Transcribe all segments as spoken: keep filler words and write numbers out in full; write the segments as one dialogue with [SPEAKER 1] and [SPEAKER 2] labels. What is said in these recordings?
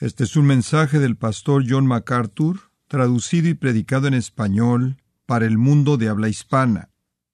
[SPEAKER 1] Este es un mensaje del pastor John MacArthur, traducido y predicado en español para el mundo de habla hispana.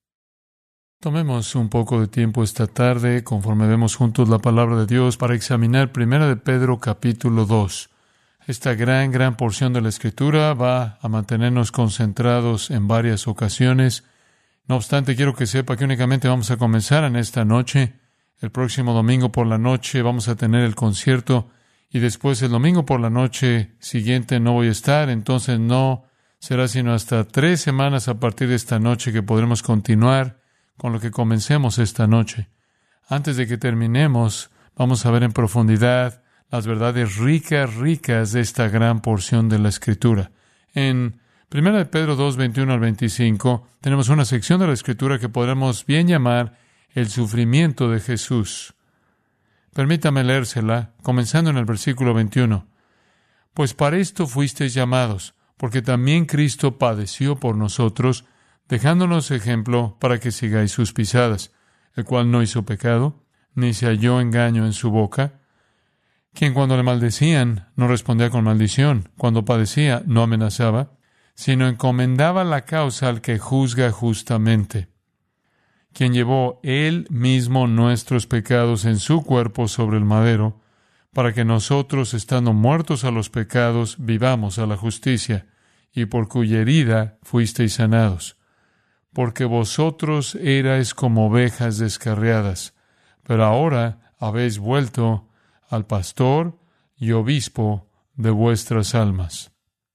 [SPEAKER 2] Tomemos un poco de tiempo esta tarde, conforme vemos juntos la palabra de Dios, para examinar Primera de Pedro capítulo dos. Esta gran, gran porción de la Escritura va a mantenernos concentrados en varias ocasiones. No obstante, quiero que sepa que únicamente vamos a comenzar en esta noche. El próximo domingo por la noche vamos a tener el concierto y después el domingo por la noche siguiente no voy a estar, entonces no será sino hasta tres semanas a partir de esta noche que podremos continuar con lo que comencemos esta noche. Antes de que terminemos, vamos a ver en profundidad las verdades ricas, ricas de esta gran porción de la Escritura. En Primera de Pedro dos, veintiuno al veinticinco, tenemos una sección de la Escritura que podremos bien llamar el sufrimiento de Jesús. Permítame leérsela, comenzando en el versículo veintiuno. Pues para esto fuisteis llamados, porque también Cristo padeció por nosotros, dejándonos ejemplo para que sigáis sus pisadas, el cual no hizo pecado, ni se halló engaño en su boca, quien cuando le maldecían no respondía con maldición, cuando padecía no amenazaba, sino encomendaba la causa al que juzga justamente, quien llevó él mismo nuestros pecados en su cuerpo sobre el madero, para que nosotros, estando muertos a los pecados, vivamos a la justicia, y por cuya herida fuisteis sanados. Porque vosotros erais como ovejas descarriadas, pero ahora habéis vuelto al pastor y obispo de vuestras almas.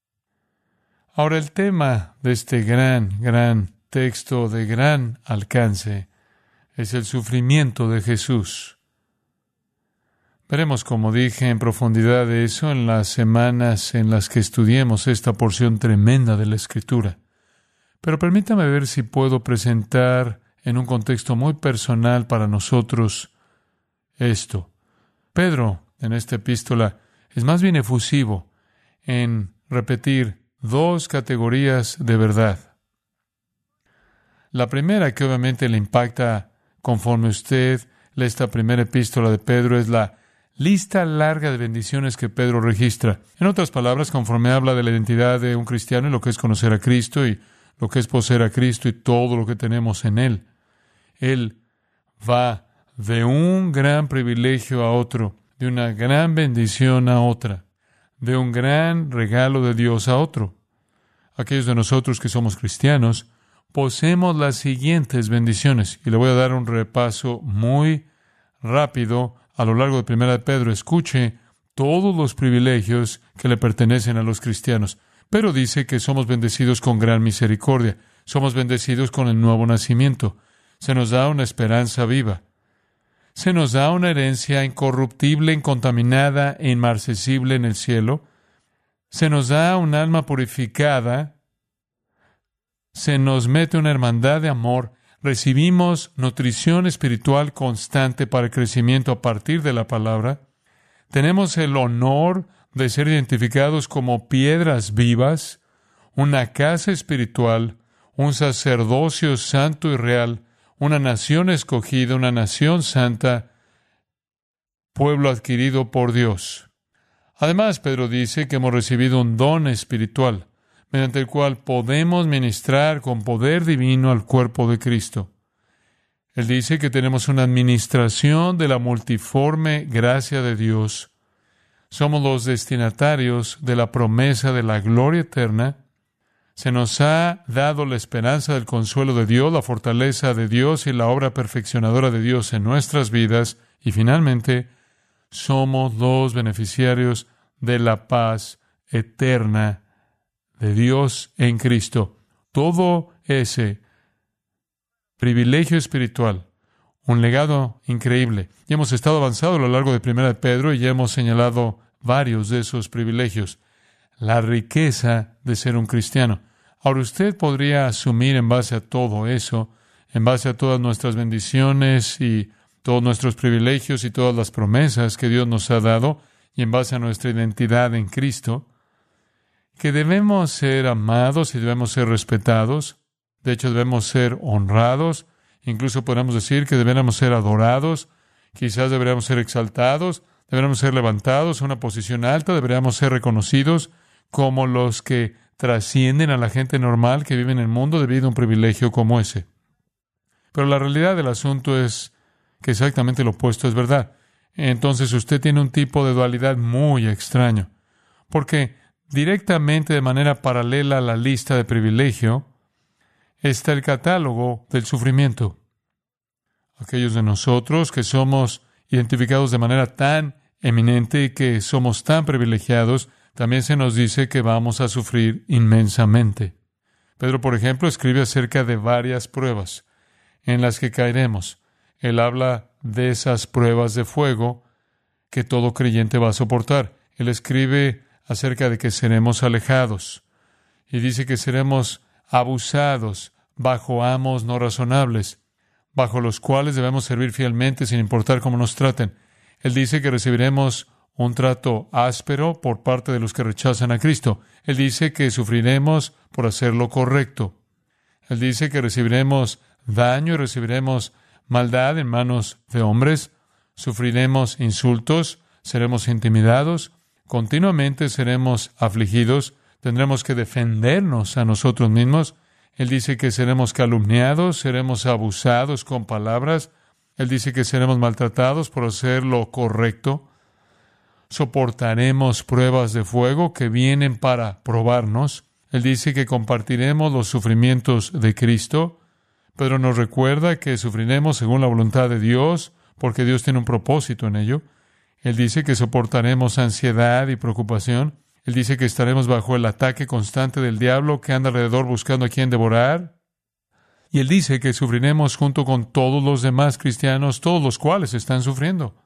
[SPEAKER 2] Ahora el tema de este gran, gran texto de gran alcance es el sufrimiento de Jesús. Veremos, como dije, en profundidad de eso en las semanas en las que estudiemos esta porción tremenda de la Escritura. Pero permítame ver si puedo presentar en un contexto muy personal para nosotros esto. Pedro, en esta epístola, es más bien efusivo en repetir dos categorías de verdad. La primera, que obviamente le impacta conforme usted lee esta primera epístola de Pedro, es la lista larga de bendiciones que Pedro registra. En otras palabras, conforme habla de la identidad de un cristiano y lo que es conocer a Cristo y lo que es poseer a Cristo y todo lo que tenemos en Él, Él va de un gran privilegio a otro, de una gran bendición a otra, de un gran regalo de Dios a otro. Aquellos de nosotros que somos cristianos poseemos las siguientes bendiciones, y le voy a dar un repaso muy rápido a lo largo de Primera de Pedro. Escuche todos los privilegios que le pertenecen a los cristianos, pero dice que somos bendecidos con gran misericordia, somos bendecidos con el nuevo nacimiento, se nos da una esperanza viva, se nos da una herencia incorruptible, incontaminada e inmarcesible en el cielo, se nos da un alma purificada, se nos mete una hermandad de amor, recibimos nutrición espiritual constante para el crecimiento a partir de la palabra, tenemos el honor de ser identificados como piedras vivas, una casa espiritual, un sacerdocio santo y real, una nación escogida, una nación santa, pueblo adquirido por Dios. Además, Pedro dice que hemos recibido un don espiritual, mediante el cual podemos ministrar con poder divino al cuerpo de Cristo. Él dice que tenemos una administración de la multiforme gracia de Dios. Somos los destinatarios de la promesa de la gloria eterna. Se nos ha dado la esperanza del consuelo de Dios, la fortaleza de Dios y la obra perfeccionadora de Dios en nuestras vidas. Y finalmente, somos los beneficiarios de la paz eterna de Dios en Cristo. Todo ese privilegio espiritual, un legado increíble. Y hemos estado avanzando a lo largo de Primera de Pedro y ya hemos señalado varios de esos privilegios. La riqueza de ser un cristiano. Ahora usted podría asumir en base a todo eso, en base a todas nuestras bendiciones y todos nuestros privilegios y todas las promesas que Dios nos ha dado, y en base a nuestra identidad en Cristo, que debemos ser amados y debemos ser respetados. De hecho, debemos ser honrados. Incluso podemos decir que deberíamos ser adorados. Quizás deberíamos ser exaltados. Deberíamos ser levantados a una posición alta, deberíamos ser reconocidos como los que trascienden a la gente normal que vive en el mundo debido a un privilegio como ese. Pero la realidad del asunto es que exactamente lo opuesto es verdad. Entonces usted tiene un tipo de dualidad muy extraño, porque directamente de manera paralela a la lista de privilegio está el catálogo del sufrimiento. Aquellos de nosotros que somos identificados de manera tan eminente y que somos tan privilegiados, también se nos dice que vamos a sufrir inmensamente. Pedro, por ejemplo, escribe acerca de varias pruebas en las que caeremos. Él habla de esas pruebas de fuego que todo creyente va a soportar. Él escribe acerca de que seremos alejados y dice que seremos abusados bajo amos no razonables, bajo los cuales debemos servir fielmente sin importar cómo nos traten. Él dice que recibiremos un trato áspero por parte de los que rechazan a Cristo. Él dice que sufriremos por hacer lo correcto. Él dice que recibiremos daño y recibiremos maldad en manos de hombres, sufriremos insultos, seremos intimidados, continuamente seremos afligidos, tendremos que defendernos a nosotros mismos. Él dice que seremos calumniados, seremos abusados con palabras. Él dice que seremos maltratados por hacer lo correcto. Soportaremos pruebas de fuego que vienen para probarnos. Él dice que compartiremos los sufrimientos de Cristo. Pedro nos recuerda que sufriremos según la voluntad de Dios, porque Dios tiene un propósito en ello. Él dice que soportaremos ansiedad y preocupación. Él dice que estaremos bajo el ataque constante del diablo que anda alrededor buscando a quien devorar. Y él dice que sufriremos junto con todos los demás cristianos, todos los cuales están sufriendo.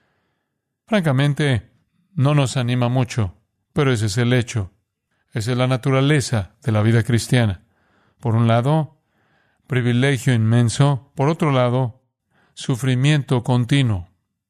[SPEAKER 2] Francamente, no nos anima mucho, pero ese es el hecho. Esa es la naturaleza de la vida cristiana. Por un lado, privilegio inmenso. Por otro lado, sufrimiento continuo.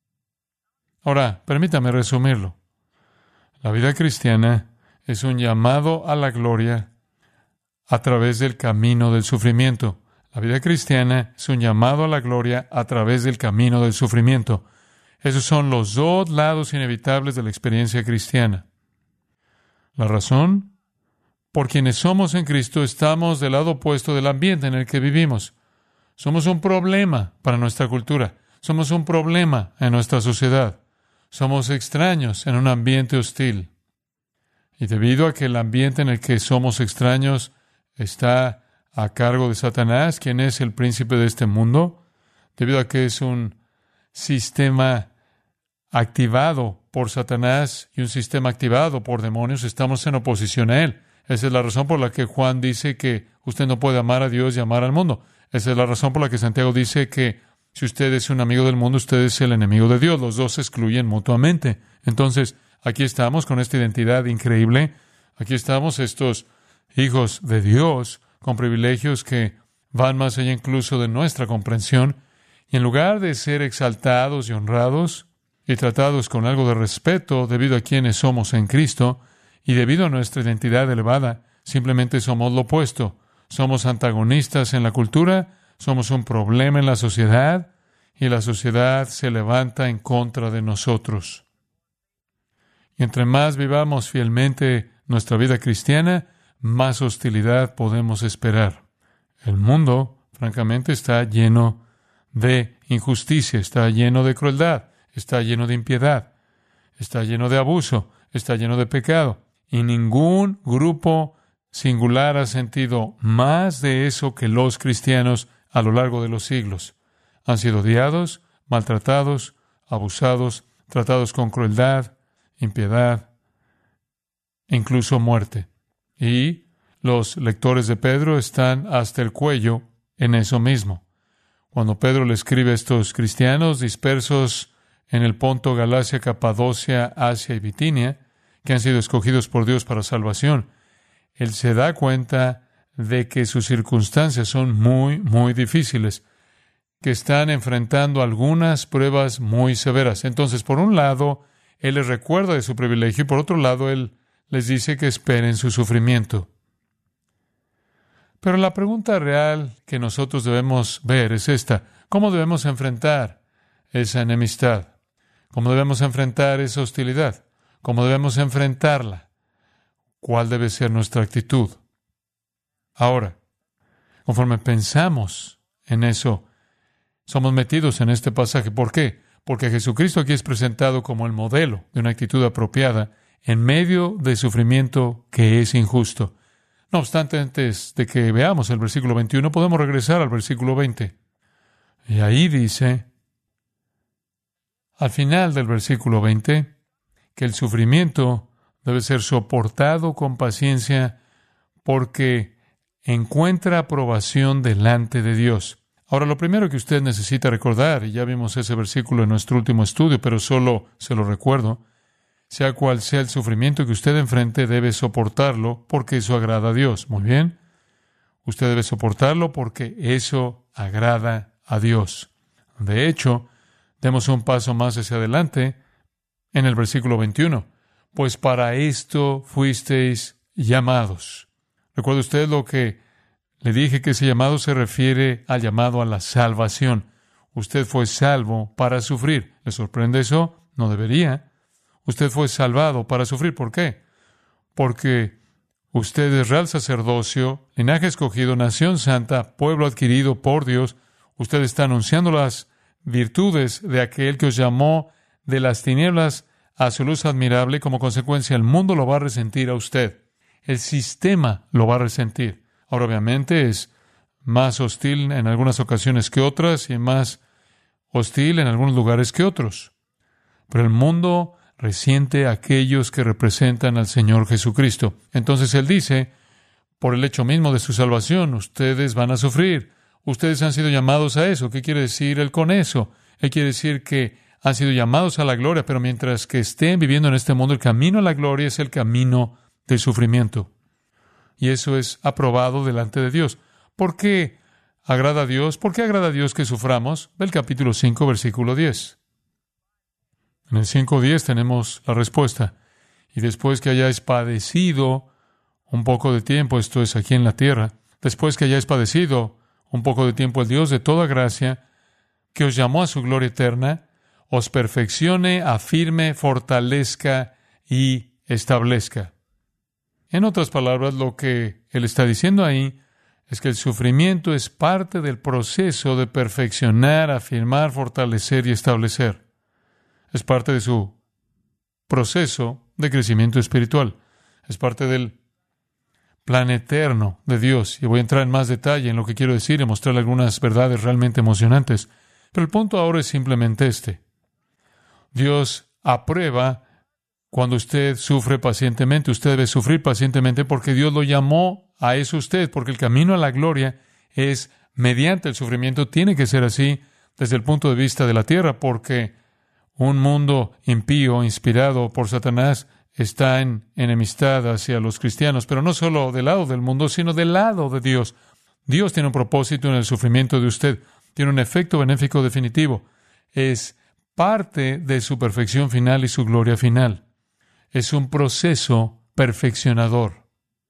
[SPEAKER 2] Ahora, permítame resumirlo. La vida cristiana es un llamado a la gloria a través del camino del sufrimiento. La vida cristiana es un llamado a la gloria a través del camino del sufrimiento. Esos son los dos lados inevitables de la experiencia cristiana. La razón, por quienes somos en Cristo, estamos del lado opuesto del ambiente en el que vivimos. Somos un problema para nuestra cultura. Somos un problema en nuestra sociedad. Somos extraños en un ambiente hostil. Y debido a que el ambiente en el que somos extraños está a cargo de Satanás, quien es el príncipe de este mundo, debido a que es un sistema activado por Satanás y un sistema activado por demonios, estamos en oposición a él. Esa es la razón por la que Juan dice que usted no puede amar a Dios y amar al mundo. Esa es la razón por la que Santiago dice que si usted es un amigo del mundo, usted es el enemigo de Dios. Los dos se excluyen mutuamente. Entonces, aquí estamos con esta identidad increíble. Aquí estamos estos hijos de Dios con privilegios que van más allá incluso de nuestra comprensión. Y en lugar de ser exaltados y honrados y tratados con algo de respeto debido a quienes somos en Cristo y debido a nuestra identidad elevada, simplemente somos lo opuesto. Somos antagonistas en la cultura, somos un problema en la sociedad y la sociedad se levanta en contra de nosotros. Y entre más vivamos fielmente nuestra vida cristiana, más hostilidad podemos esperar. El mundo, francamente, está lleno de injusticia, está lleno de crueldad, está lleno de impiedad, está lleno de abuso, está lleno de pecado. Y ningún grupo singular ha sentido más de eso que los cristianos a lo largo de los siglos. Han sido odiados, maltratados, abusados, tratados con crueldad, impiedad, e incluso muerte. Y los lectores de Pedro están hasta el cuello en eso mismo. Cuando Pedro le escribe a estos cristianos dispersos en el Ponto, Galacia, Capadocia, Asia y Bitinia, que han sido escogidos por Dios para salvación, él se da cuenta de que sus circunstancias son muy, muy difíciles, que están enfrentando algunas pruebas muy severas. Entonces, por un lado, él les recuerda de su privilegio y por otro lado, él les dice que esperen su sufrimiento. Pero la pregunta real que nosotros debemos ver es esta: ¿cómo debemos enfrentar esa enemistad? ¿Cómo debemos enfrentar esa hostilidad? ¿Cómo debemos enfrentarla? ¿Cuál debe ser nuestra actitud? Ahora, conforme pensamos en eso, somos metidos en este pasaje. ¿Por qué? Porque Jesucristo aquí es presentado como el modelo de una actitud apropiada en medio de sufrimiento que es injusto. No obstante, antes de que veamos el versículo veintiuno, podemos regresar al versículo veinte. Y ahí dice, al final del versículo veinte, que el sufrimiento debe ser soportado con paciencia porque encuentra aprobación delante de Dios. Ahora, lo primero que usted necesita recordar, y ya vimos ese versículo en nuestro último estudio, pero solo se lo recuerdo, sea cual sea el sufrimiento que usted enfrente, debe soportarlo porque eso agrada a Dios. Muy bien. Usted debe soportarlo porque eso agrada a Dios. De hecho, demos un paso más hacia adelante en el versículo veintiuno. Pues para esto fuisteis llamados. ¿Recuerda usted lo que le dije, que ese llamado se refiere al llamado a la salvación? Usted fue salvo para sufrir. ¿Le sorprende eso? No debería. Usted fue salvado para sufrir. ¿Por qué? Porque usted es real sacerdocio, linaje escogido, nación santa, pueblo adquirido por Dios. Usted está anunciando las virtudes de aquel que os llamó de las tinieblas a su luz admirable. Como consecuencia, el mundo lo va a resentir a usted. El sistema lo va a resentir. Ahora, obviamente, es más hostil en algunas ocasiones que otras y más hostil en algunos lugares que otros. Pero el mundo resiente a aquellos que representan al Señor Jesucristo. Entonces Él dice, por el hecho mismo de su salvación, ustedes van a sufrir. Ustedes han sido llamados a eso. ¿Qué quiere decir Él con eso? Él quiere decir que han sido llamados a la gloria, pero mientras que estén viviendo en este mundo, el camino a la gloria es el camino del sufrimiento. Y eso es aprobado delante de Dios. ¿Por qué agrada a Dios? ¿Por qué agrada a Dios que suframos? Ve el capítulo cinco, versículo diez. En el cinco diez tenemos la respuesta. Y después que hayáis padecido un poco de tiempo, esto es aquí en la tierra, después que hayáis padecido un poco de tiempo, el Dios de toda gracia, que os llamó a su gloria eterna, os perfeccione, afirme, fortalezca y establezca. En otras palabras, lo que Él está diciendo ahí es que el sufrimiento es parte del proceso de perfeccionar, afirmar, fortalecer y establecer. Es parte de su proceso de crecimiento espiritual. Es parte del plan eterno de Dios. Y voy a entrar en más detalle en lo que quiero decir y mostrarle algunas verdades realmente emocionantes. Pero el punto ahora es simplemente este. Dios aprueba cuando usted sufre pacientemente. Usted debe sufrir pacientemente porque Dios lo llamó a eso usted, porque el camino a la gloria es mediante el sufrimiento. Tiene que ser así desde el punto de vista de la tierra, porque un mundo impío, inspirado por Satanás, está en enemistad hacia los cristianos, pero no solo del lado del mundo, sino del lado de Dios. Dios tiene un propósito en el sufrimiento de usted. Tiene un efecto benéfico definitivo. Es parte de su perfección final y su gloria final. Es un proceso perfeccionador.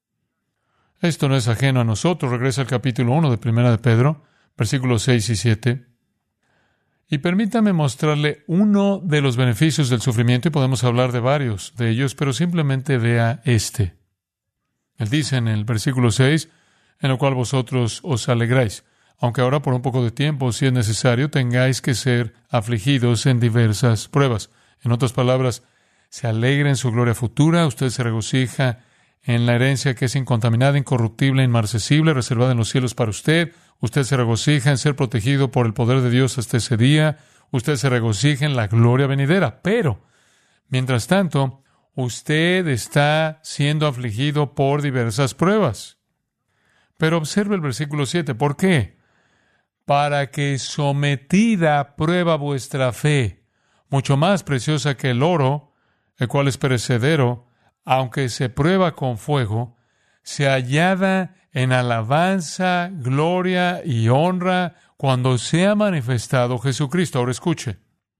[SPEAKER 2] Esto no es ajeno a nosotros. Regresa al capítulo uno de Primera de Pedro, versículos seis y siete. Y permítame mostrarle uno de los beneficios del sufrimiento, y podemos hablar de varios de ellos, pero simplemente vea este. Él dice en el versículo seis, en lo cual vosotros os alegráis, aunque ahora por un poco de tiempo, si es necesario, tengáis que ser afligidos en diversas pruebas. En otras palabras, se alegra en su gloria futura, usted se regocija en la herencia que es incontaminada, incorruptible, inmarcesible, reservada en los cielos para usted. Usted se regocija en ser protegido por el poder de Dios hasta ese día. Usted se regocija en la gloria venidera. Pero, mientras tanto, usted está siendo afligido por diversas pruebas. Pero observe el versículo siete. ¿Por qué? Para que sometida a prueba vuestra fe, mucho más preciosa que el oro, el cual es perecedero, aunque se prueba con fuego, se hallada en alabanza, gloria y honra cuando sea manifestado Jesucristo. Ahora escuche.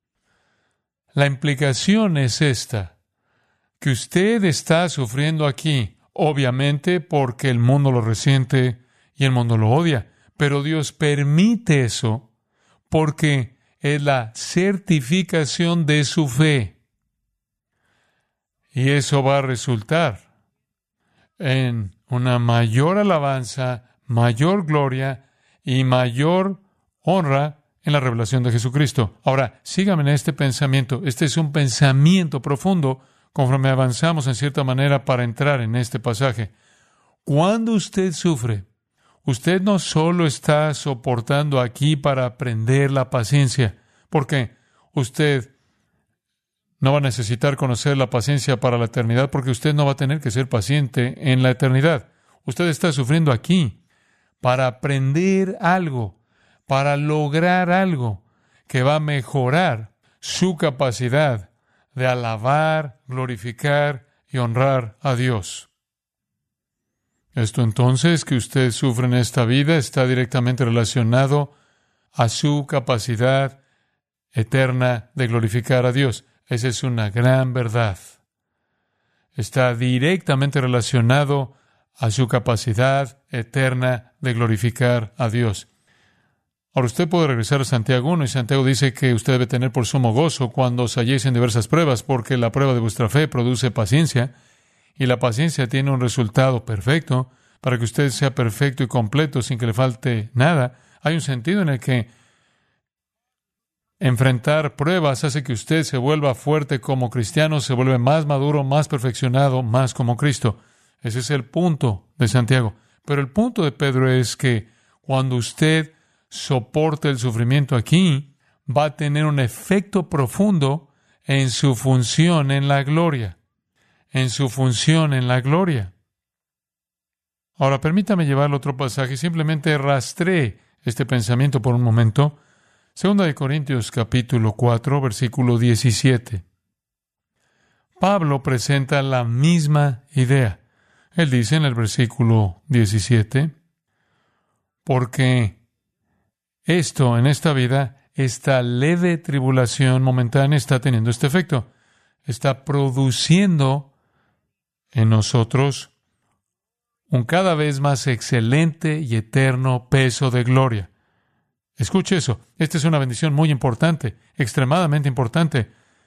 [SPEAKER 2] La implicación es esta, que usted está sufriendo aquí, obviamente porque el mundo lo resiente y el mundo lo odia, pero Dios permite eso porque es la certificación de su fe. Y eso va a resultar en una mayor alabanza, mayor gloria y mayor honra en la revelación de Jesucristo. Ahora, sígame en este pensamiento. Este es un pensamiento profundo conforme avanzamos en cierta manera para entrar en este pasaje. Cuando usted sufre, usted no solo está soportando aquí para aprender la paciencia, porque usted no va a necesitar conocer la paciencia para la eternidad, porque usted no va a tener que ser paciente en la eternidad. Usted está sufriendo aquí para aprender algo, para lograr algo que va a mejorar su capacidad de alabar, glorificar y honrar a Dios. Esto entonces que usted sufre en esta vida está directamente relacionado a su capacidad eterna de glorificar a Dios. Esa es una gran verdad. Está directamente relacionado a su capacidad eterna de glorificar a Dios. Ahora usted puede regresar a Santiago uno, y Santiago dice que usted debe tener por sumo gozo cuando os halléis en diversas pruebas, porque la prueba de vuestra fe produce paciencia, y la paciencia tiene un resultado perfecto, para que usted sea perfecto y completo sin que le falte nada. Hay un sentido en el que enfrentar pruebas hace que usted se vuelva fuerte como cristiano, se vuelve más maduro, más perfeccionado, más como Cristo. Ese es el punto de Santiago. Pero el punto de Pedro es que cuando usted soporte el sufrimiento aquí, va a tener un efecto profundo en su función en la gloria. En su función en la gloria. Ahora, permítame llevar al otro pasaje y simplemente rastré este pensamiento por un momento. Segunda de Corintios capítulo cuatro, versículo diecisiete. Pablo presenta la misma idea. Él dice en el versículo diecisiete, porque esto en esta vida, esta leve tribulación momentánea está teniendo este efecto. Está produciendo en nosotros un cada vez más excelente y eterno peso de gloria. Escuche eso. Esta es una bendición muy importante, extremadamente importante.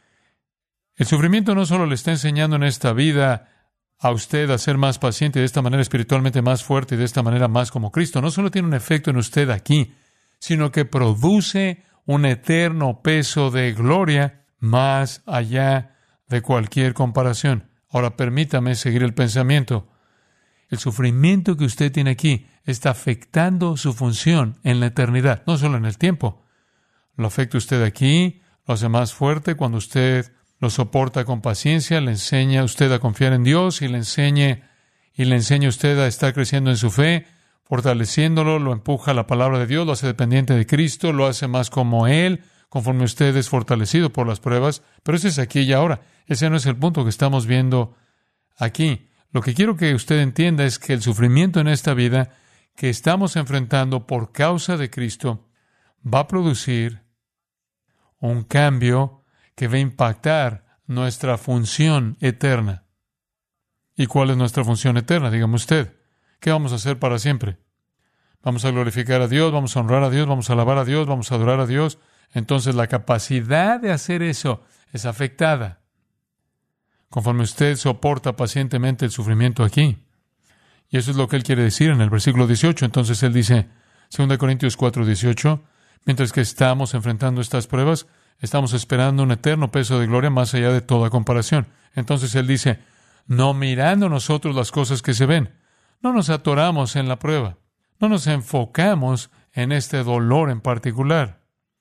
[SPEAKER 2] El sufrimiento no solo le está enseñando en esta vida a usted a ser más paciente y de esta manera espiritualmente más fuerte y de esta manera más como Cristo. No solo tiene un efecto en usted aquí, sino que produce un eterno peso de gloria más allá de cualquier comparación. Ahora permítame seguir el pensamiento. El sufrimiento que usted tiene aquí está afectando su función en la eternidad, no solo en el tiempo. Lo afecta usted aquí, lo hace más fuerte cuando usted lo soporta con paciencia, le enseña a usted a confiar en Dios y le enseñe y le enseña a usted a estar creciendo en su fe, fortaleciéndolo, lo empuja a la palabra de Dios, lo hace dependiente de Cristo, lo hace más como Él, conforme usted es fortalecido por las pruebas. Pero ese es aquí y ahora. Ese no es el punto que estamos viendo aquí. Lo que quiero que usted entienda es que el sufrimiento en esta vida que estamos enfrentando por causa de Cristo va a producir un cambio que va a impactar nuestra función eterna. ¿Y cuál es nuestra función eterna? Dígame usted. ¿Qué vamos a hacer para siempre? ¿Vamos a glorificar a Dios? ¿Vamos a honrar a Dios? ¿Vamos a alabar a Dios? ¿Vamos a adorar a Dios? Entonces la capacidad de hacer eso es afectada conforme usted soporta pacientemente el sufrimiento aquí. Y eso es lo que él quiere decir en el versículo dieciocho. Entonces él dice, Segunda Corintios cuatro, dieciocho, mientras que estamos enfrentando estas pruebas, estamos esperando un eterno peso de gloria más allá de toda comparación. Entonces él dice, no mirando nosotros las cosas que se ven, no nos atoramos en la prueba, no nos enfocamos en este dolor en particular,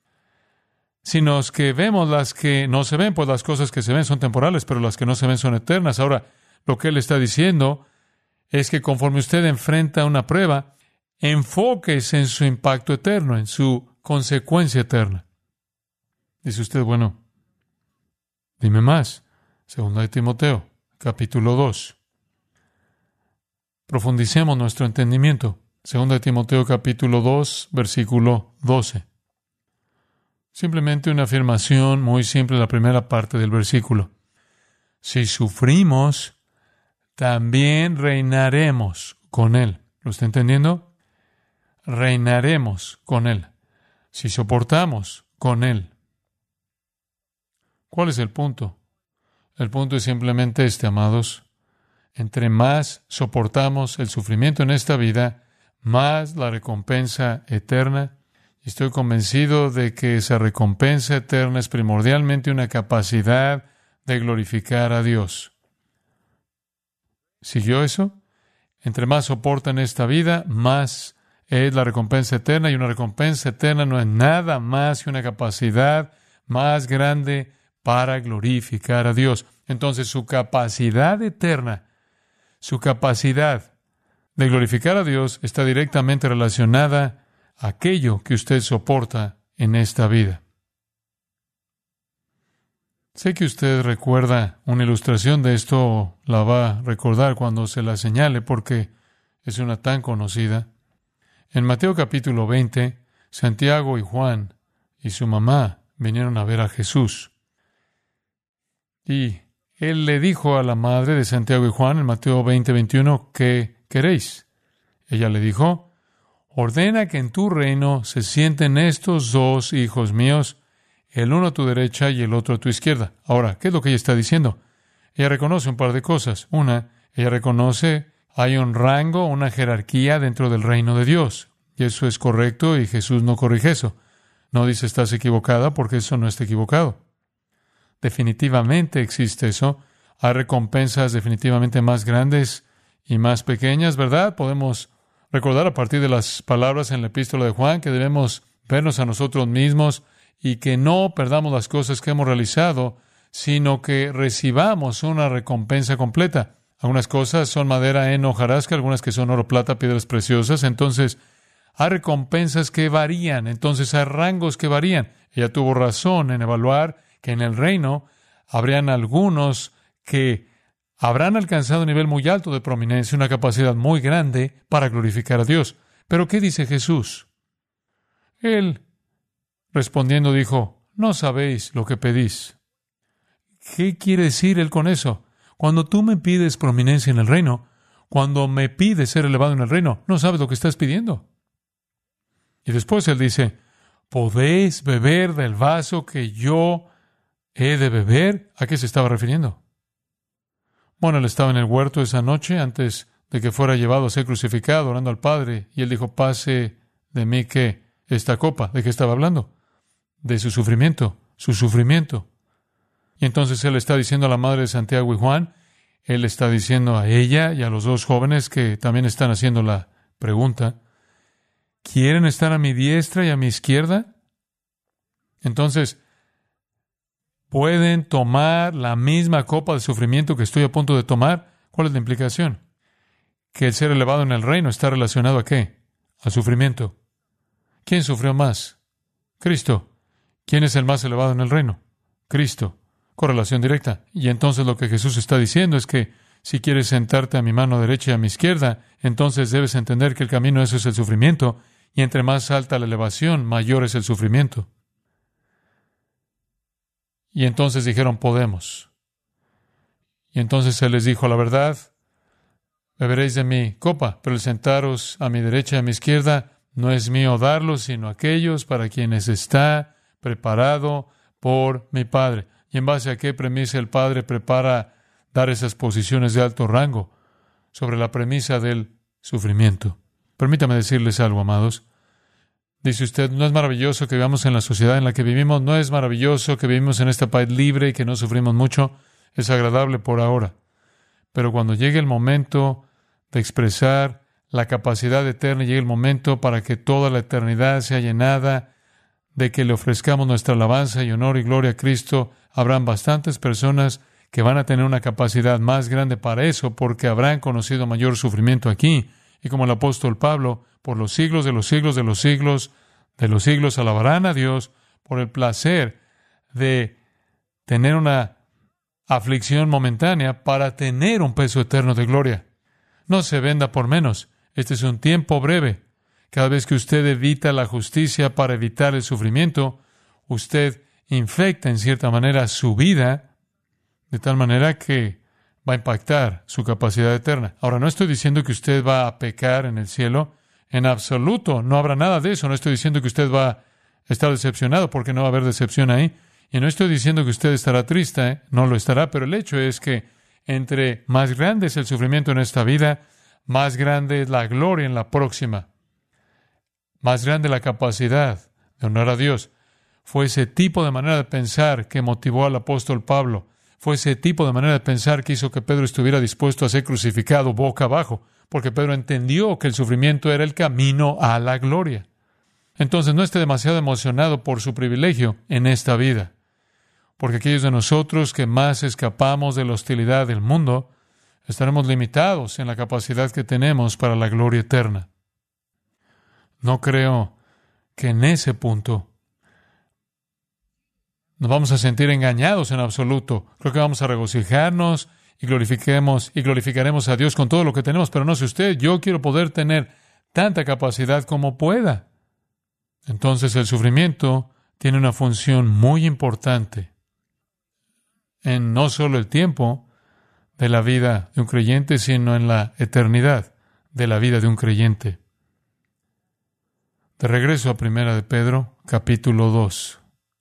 [SPEAKER 2] sino que vemos las que no se ven, pues las cosas que se ven son temporales, pero las que no se ven son eternas. Ahora, lo que él está diciendo es que conforme usted enfrenta una prueba, enfóquese en su impacto eterno, en su consecuencia eterna. Dice usted, bueno, dime más. Segunda de Timoteo, capítulo dos. Profundicemos nuestro entendimiento. Segunda de Timoteo, capítulo dos, versículo doce. Simplemente una afirmación muy simple, la primera parte del versículo. Si sufrimos, también reinaremos con Él. ¿Lo está entendiendo? Reinaremos con Él. Si soportamos, con Él. ¿Cuál es el punto? El punto es simplemente este, amados. Entre más soportamos el sufrimiento en esta vida, más la recompensa eterna. Y estoy convencido de que esa recompensa eterna es primordialmente una capacidad de glorificar a Dios. ¿Siguió eso? Entre más soportan esta vida, más es la recompensa eterna, y una recompensa eterna no es nada más que una capacidad más grande para glorificar a Dios. Entonces, su capacidad eterna, su capacidad de glorificar a Dios está directamente relacionada a aquello que usted soporta en esta vida. Sé que usted recuerda una ilustración de esto, la va a recordar cuando se la señale, porque es una tan conocida. En Mateo capítulo veinte, Santiago y Juan y su mamá vinieron a ver a Jesús. Y él le dijo a la madre de Santiago y Juan en Mateo veinte, veintiuno, ¿qué queréis? Ella le dijo, ordena que en tu reino se sienten estos dos hijos míos, el uno a tu derecha y el otro a tu izquierda. Ahora, ¿qué es lo que ella está diciendo? Ella reconoce un par de cosas. Una, ella reconoce hay un rango, una jerarquía dentro del reino de Dios. Y eso es correcto, y Jesús no corrige eso. No dice estás equivocada, porque eso no está equivocado. Definitivamente existe eso. Hay recompensas definitivamente más grandes y más pequeñas, ¿verdad? Podemos recordar a partir de las palabras en la epístola de Juan que debemos vernos a nosotros mismos y que no perdamos las cosas que hemos realizado, sino que recibamos una recompensa completa. Algunas cosas son madera, heno, hojarasca, algunas que son oro, plata, piedras preciosas. Entonces, hay recompensas que varían. Entonces, hay rangos que varían. Ella tuvo razón en evaluar que en el reino habrían algunos que habrán alcanzado un nivel muy alto de prominencia, una capacidad muy grande para glorificar a Dios. Pero, ¿qué dice Jesús? Él, respondiendo, dijo, no sabéis lo que pedís. ¿Qué quiere decir él con eso? Cuando tú me pides prominencia en el reino, cuando me pides ser elevado en el reino, no sabes lo que estás pidiendo. Y después él dice, ¿podéis beber del vaso que yo he de beber? ¿A qué se estaba refiriendo? Bueno, él estaba en el huerto esa noche antes de que fuera llevado a ser crucificado, orando al Padre, y él dijo, pase de mí que esta copa. ¿De qué estaba hablando? De su sufrimiento, su sufrimiento. Y entonces él está diciendo a la madre de Santiago y Juan, él está diciendo a ella y a los dos jóvenes que también están haciendo la pregunta, ¿quieren estar a mi diestra y a mi izquierda? Entonces, ¿pueden tomar la misma copa de sufrimiento que estoy a punto de tomar? ¿Cuál es la implicación? Que el ser elevado en el reino está relacionado ¿a qué? Al sufrimiento. ¿Quién sufrió más? Cristo. ¿Quién es el más elevado en el reino? Cristo. Correlación directa. Y entonces lo que Jesús está diciendo es que si quieres sentarte a mi mano derecha y a mi izquierda, entonces debes entender que el camino eso es el sufrimiento, y entre más alta la elevación, mayor es el sufrimiento. Y entonces dijeron, podemos. Y entonces Él les dijo, la verdad, beberéis de mi copa, pero el sentaros a mi derecha y a mi izquierda no es mío darlo, sino aquellos para quienes está preparado por mi Padre. ¿Y en base a qué premisa el Padre prepara dar esas posiciones de alto rango? Sobre la premisa del sufrimiento. Permítame decirles algo, amados. Dice usted, ¿no es maravilloso que vivamos en la sociedad en la que vivimos? ¿No es maravilloso que vivimos en este país libre y que no sufrimos mucho? Es agradable por ahora. Pero cuando llegue el momento de expresar la capacidad eterna, llegue el momento para que toda la eternidad sea llenada de que le ofrezcamos nuestra alabanza y honor y gloria a Cristo, habrán bastantes personas que van a tener una capacidad más grande para eso porque habrán conocido mayor sufrimiento aquí. Y como el apóstol Pablo, por los siglos de los siglos de los siglos de los siglos alabarán a Dios por el placer de tener una aflicción momentánea para tener un peso eterno de gloria. No se venda por menos. Este es un tiempo breve. Cada vez que usted evita la justicia para evitar el sufrimiento, usted infecta en cierta manera su vida de tal manera que va a impactar su capacidad eterna. Ahora, no estoy diciendo que usted va a pecar en el cielo. En absoluto, no habrá nada de eso. No estoy diciendo que usted va a estar decepcionado porque no va a haber decepción ahí. Y no estoy diciendo que usted estará triste, ¿eh? No lo estará, pero el hecho es que entre más grande es el sufrimiento en esta vida, más grande es la gloria en la próxima. Más grande la capacidad de honrar a Dios. Fue ese tipo de manera de pensar que motivó al apóstol Pablo. Fue ese tipo de manera de pensar que hizo que Pedro estuviera dispuesto a ser crucificado boca abajo, porque Pedro entendió que el sufrimiento era el camino a la gloria. Entonces no esté demasiado emocionado por su privilegio en esta vida, porque aquellos de nosotros que más escapamos de la hostilidad del mundo, estaremos limitados en la capacidad que tenemos para la gloria eterna. No creo que en ese punto nos vamos a sentir engañados en absoluto. Creo que vamos a regocijarnos y glorifiquemos y glorificaremos a Dios con todo lo que tenemos, pero no sé usted, yo quiero poder tener tanta capacidad como pueda. Entonces el sufrimiento tiene una función muy importante en no solo el tiempo de la vida de un creyente, sino en la eternidad de la vida de un creyente. De regreso a Primera de Pedro, capítulo dos.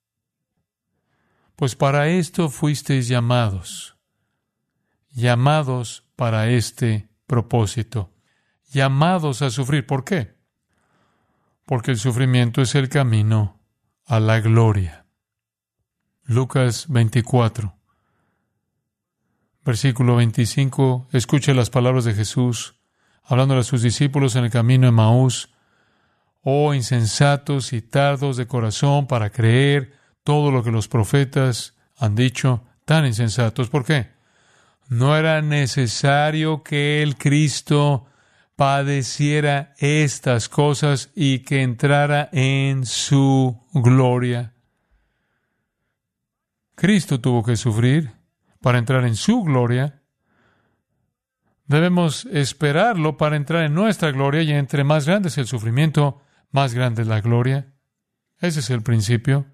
[SPEAKER 2] Pues para esto fuisteis llamados, llamados para este propósito, llamados a sufrir. ¿Por qué? Porque el sufrimiento es el camino a la gloria. Lucas veinticuatro, versículo veinticinco, escuche las palabras de Jesús, hablando a sus discípulos en el camino de Emaús. Oh insensatos y tardos de corazón para creer todo lo que los profetas han dicho, tan insensatos. ¿Por qué? No era necesario que el Cristo padeciera estas cosas y que entrara en su gloria. Cristo tuvo que sufrir para entrar en su gloria. Debemos esperarlo para entrar en nuestra gloria, y entre más grande es el sufrimiento, más grande es la gloria. Ese es el principio.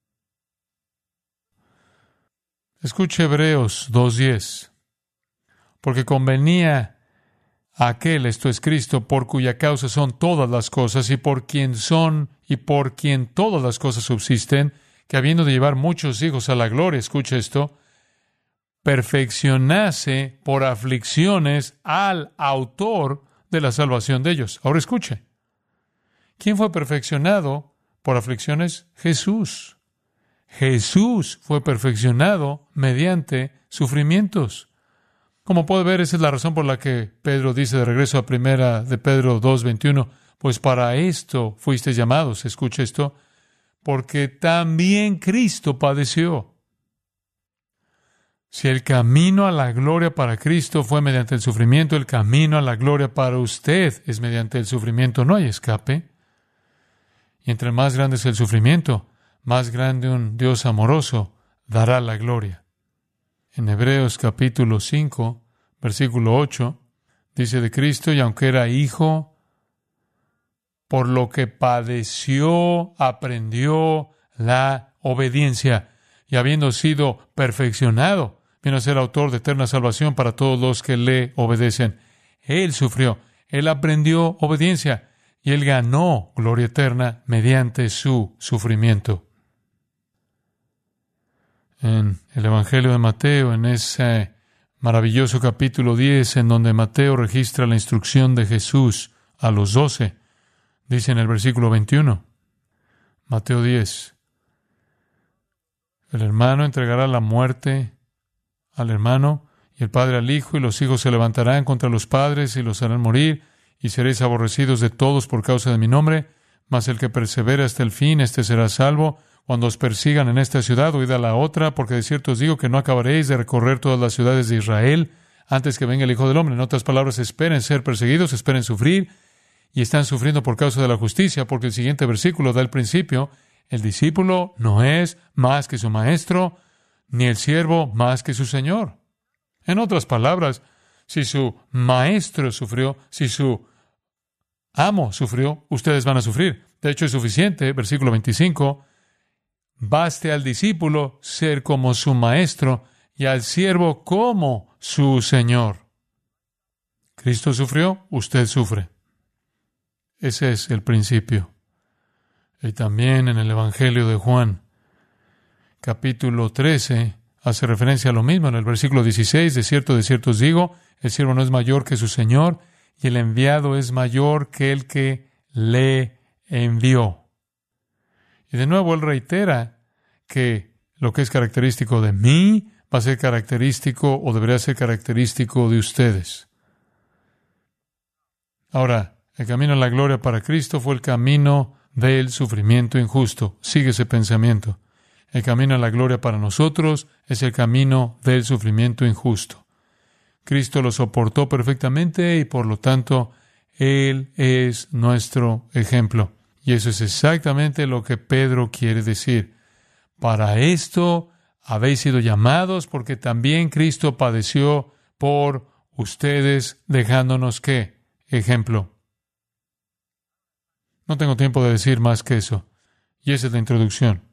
[SPEAKER 2] Escuche Hebreos dos diez. Porque convenía a aquel, esto es Cristo, por cuya causa son todas las cosas, y por quien son, y por quien todas las cosas subsisten, que habiendo de llevar muchos hijos a la gloria, escuche esto, perfeccionase por aflicciones al autor de la salvación de ellos. Ahora escuche. ¿Quién fue perfeccionado por aflicciones? Jesús. Jesús fue perfeccionado mediante sufrimientos. Como puede ver, esa es la razón por la que Pedro dice de regreso a Primera de Pedro dos veintiuno, pues para esto fuisteis llamados, escuche esto, porque también Cristo padeció. Si el camino a la gloria para Cristo fue mediante el sufrimiento, el camino a la gloria para usted es mediante el sufrimiento. No hay escape. Y entre más grande es el sufrimiento, más grande un Dios amoroso dará la gloria. En Hebreos capítulo cinco, versículo ocho, dice de Cristo, y aunque era hijo, por lo que padeció, aprendió la obediencia, y habiendo sido perfeccionado, vino a ser autor de eterna salvación para todos los que le obedecen. Él sufrió, Él aprendió obediencia, y Él ganó gloria eterna mediante su sufrimiento. En el Evangelio de Mateo, en ese maravilloso capítulo diez, en donde Mateo registra la instrucción de Jesús a los doce, dice en el versículo veintiuno, Mateo diez, el hermano entregará la muerte al hermano, y el padre al hijo, y los hijos se levantarán contra los padres y los harán morir, y seréis aborrecidos de todos por causa de mi nombre, mas el que persevere hasta el fin, éste será salvo. Cuando os persigan en esta ciudad, huid a la otra, porque de cierto os digo que no acabaréis de recorrer todas las ciudades de Israel antes que venga el Hijo del Hombre. En otras palabras, esperen ser perseguidos, esperen sufrir, y están sufriendo por causa de la justicia, porque el siguiente versículo da el principio. El discípulo no es más que su maestro, ni el siervo más que su señor. En otras palabras, si su maestro sufrió, si su amo sufrió, ustedes van a sufrir. De hecho, es suficiente, versículo veinticinco, baste al discípulo ser como su maestro y al siervo como su señor. Cristo sufrió, usted sufre. Ese es el principio. Y también en el Evangelio de Juan, capítulo trece, hace referencia a lo mismo. En el versículo dieciséis, de cierto, de cierto os digo, el siervo no es mayor que su Señor, y el enviado es mayor que el que le envió. Y de nuevo él reitera que lo que es característico de mí va a ser característico o debería ser característico de ustedes. Ahora, el camino a la gloria para Cristo fue el camino del sufrimiento injusto. Sigue ese pensamiento. El camino a la gloria para nosotros es el camino del sufrimiento injusto. Cristo lo soportó perfectamente y por lo tanto Él es nuestro ejemplo. Y eso es exactamente lo que Pedro quiere decir. Para esto habéis sido llamados, porque también Cristo padeció por ustedes, dejándonos ¿qué? Ejemplo. No tengo tiempo de decir más que eso. Y esa es la introducción.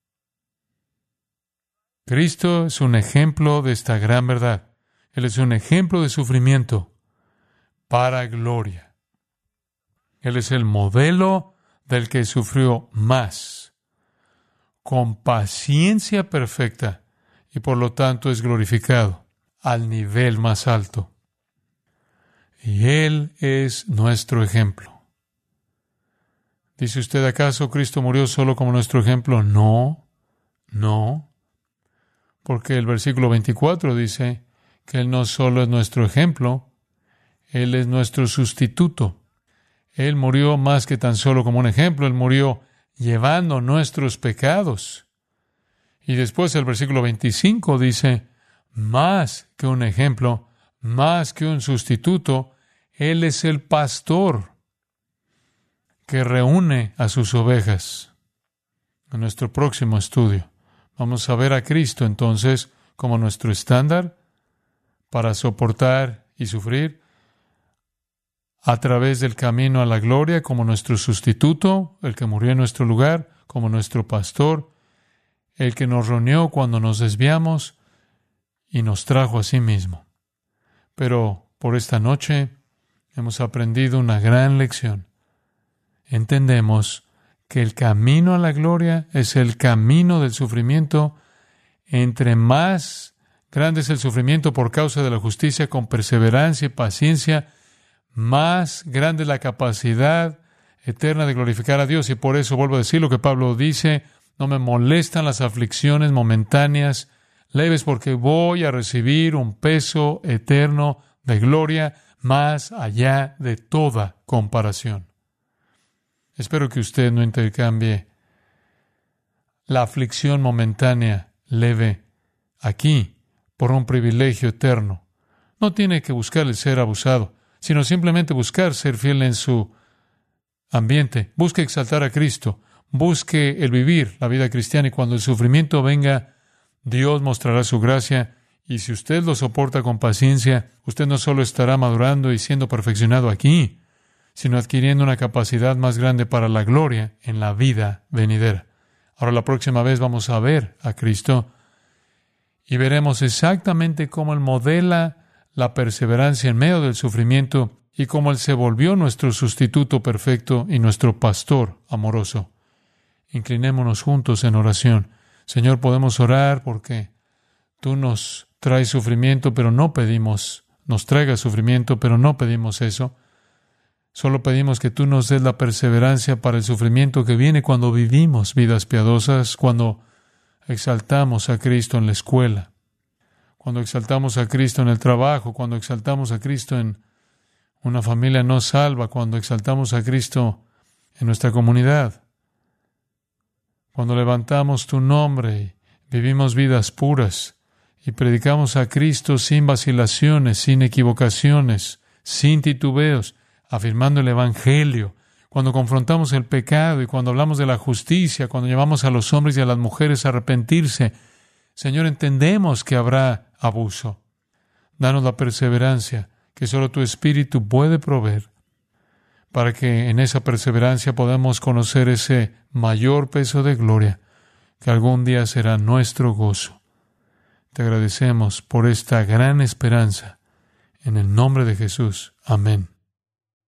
[SPEAKER 2] Cristo es un ejemplo de esta gran verdad. Él es un ejemplo de sufrimiento para gloria. Él es el modelo del que sufrió más, con paciencia perfecta, y por lo tanto es glorificado al nivel más alto. Y Él es nuestro ejemplo. ¿Dice usted acaso Cristo murió solo como nuestro ejemplo? No, no. Porque el versículo veinticuatro dice que Él no solo es nuestro ejemplo, Él es nuestro sustituto. Él murió más que tan solo como un ejemplo, Él murió llevando nuestros pecados. Y después el versículo veinticinco dice, más que un ejemplo, más que un sustituto, Él es el pastor que reúne a sus ovejas. En nuestro próximo estudio vamos a ver a Cristo entonces como nuestro estándar para soportar y sufrir, a través del camino a la gloria como nuestro sustituto, el que murió en nuestro lugar, como nuestro pastor, el que nos reunió cuando nos desviamos y nos trajo a sí mismo. Pero por esta noche hemos aprendido una gran lección. Entendemos que el camino a la gloria es el camino del sufrimiento. Entre más grande es el sufrimiento por causa de la justicia, con perseverancia y paciencia, más grande es la capacidad eterna de glorificar a Dios. Y por eso vuelvo a decir lo que Pablo dice, no me molestan las aflicciones momentáneas, leves, porque voy a recibir un peso eterno de gloria más allá de toda comparación. Espero que usted no intercambie la aflicción momentánea, leve, aquí, por un privilegio eterno. No tiene que buscar el ser abusado, sino simplemente buscar ser fiel en su ambiente. Busque exaltar a Cristo. Busque el vivir la vida cristiana, y cuando el sufrimiento venga, Dios mostrará su gracia. Y si usted lo soporta con paciencia, usted no solo estará madurando y siendo perfeccionado aquí, sino adquiriendo una capacidad más grande para la gloria en la vida venidera. Ahora la próxima vez vamos a ver a Cristo y veremos exactamente cómo Él modela la perseverancia en medio del sufrimiento y cómo Él se volvió nuestro sustituto perfecto y nuestro pastor amoroso. Inclinémonos juntos en oración. Señor, podemos orar porque Tú nos traes sufrimiento, pero no pedimos, nos traigas sufrimiento, pero no pedimos eso. Solo pedimos que Tú nos des la perseverancia para el sufrimiento que viene cuando vivimos vidas piadosas, cuando exaltamos a Cristo en la escuela, cuando exaltamos a Cristo en el trabajo, cuando exaltamos a Cristo en una familia no salva, cuando exaltamos a Cristo en nuestra comunidad, cuando levantamos Tu nombre y vivimos vidas puras y predicamos a Cristo sin vacilaciones, sin equivocaciones, sin titubeos, afirmando el Evangelio, cuando confrontamos el pecado y cuando hablamos de la justicia, cuando llamamos a los hombres y a las mujeres a arrepentirse. Señor, entendemos que habrá abuso. Danos la perseverancia que solo Tu Espíritu puede proveer, para que en esa perseverancia podamos conocer ese mayor peso de gloria que algún día será nuestro gozo. Te agradecemos por esta gran esperanza. En el nombre de Jesús. Amén.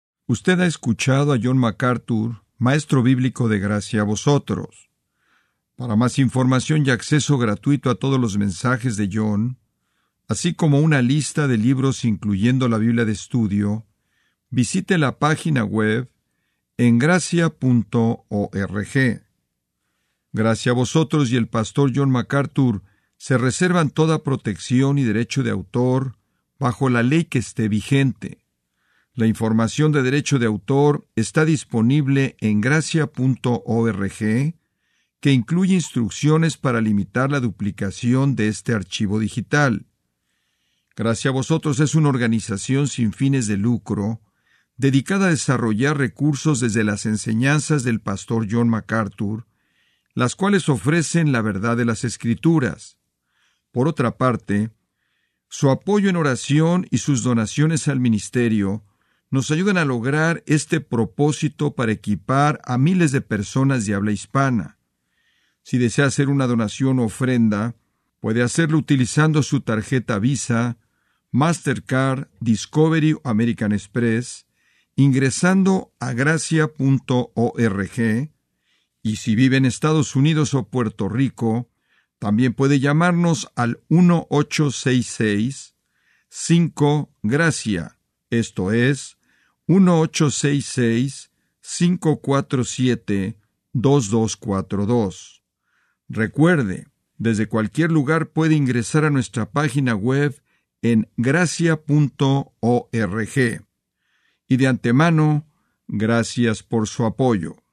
[SPEAKER 1] Usted ha escuchado a John MacArthur, maestro bíblico de gracia a vosotros. Para más información y acceso gratuito a todos los mensajes de John, así como una lista de libros incluyendo la Biblia de estudio, visite la página web en gracia punto org. Gracia a vosotros y el pastor John MacArthur se reservan toda protección y derecho de autor bajo la ley que esté vigente. La información de derecho de autor está disponible en gracia punto org, que incluye instrucciones para limitar la duplicación de este archivo digital. Gracia a vosotros es una organización sin fines de lucro dedicada a desarrollar recursos desde las enseñanzas del pastor John MacArthur, las cuales ofrecen la verdad de las Escrituras. Por otra parte, su apoyo en oración y sus donaciones al ministerio nos ayudan a lograr este propósito para equipar a miles de personas de habla hispana. Si desea hacer una donación o ofrenda, puede hacerlo utilizando su tarjeta Visa, Mastercard, Discovery o American Express, ingresando a gracia punto org, y si vive en Estados Unidos o Puerto Rico, también puede llamarnos al uno ocho seis seis cinco gracia, esto es, uno ocho seis seis cinco cuatro siete dos dos cuatro dos. Recuerde, desde cualquier lugar puede ingresar a nuestra página web en gracia punto org. Y de antemano, gracias por su apoyo.